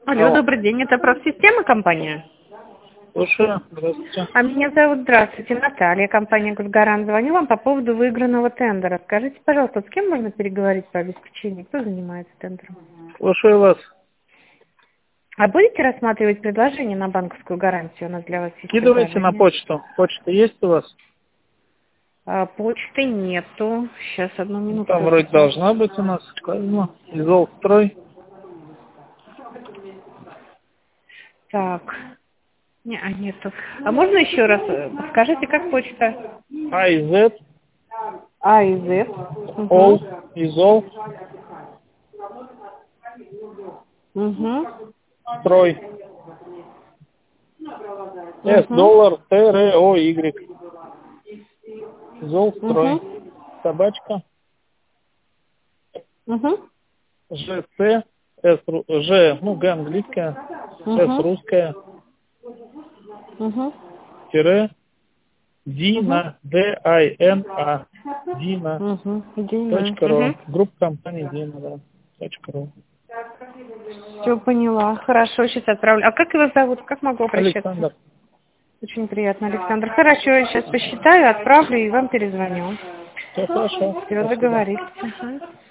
Алло, Алло. добрый день, это профсистема компания? Слушаю. Здравствуйте. А меня зовут, здравствуйте, Наталья, компания «Госгарант». Звоню вам по поводу выигранного тендера. Скажите, пожалуйста, с кем можно переговорить по обеспечению? Кто занимается тендером? Слушаю вас. А будете рассматривать предложение на банковскую гарантию? У нас для вас есть Скидывайте на предложение. почту. Почта есть у вас? Почты нету. Сейчас, одну Ну, минутку. там я вроде посмотрю. должна быть у нас. Сказано. Изолстрой. Так. Нету. А можно еще раз? Скажите, как почта? А и Z. А и Z. Ол. Угу. Изол. Угу. Строй. С. Угу. Доллар. Т. Р. О. Y. Изолстрой. Угу. Собачка. Угу. Ж. С. С. Ж. Ну, Г английская. С. Угу. Русская. Угу. Тире. Угу. Дина. Д. I. Н. А. Дина. Угу. Дина. Точка ру. Угу. Группа компании Дина, да. Точка ру. Все поняла. Хорошо, сейчас отправлю. А как его зовут? Как могу обращаться? Александр. Очень приятно, Александр. Хорошо, я сейчас посчитаю, отправлю и вам перезвоню. Все хорошо. Все, Спасибо. договорились. Ага.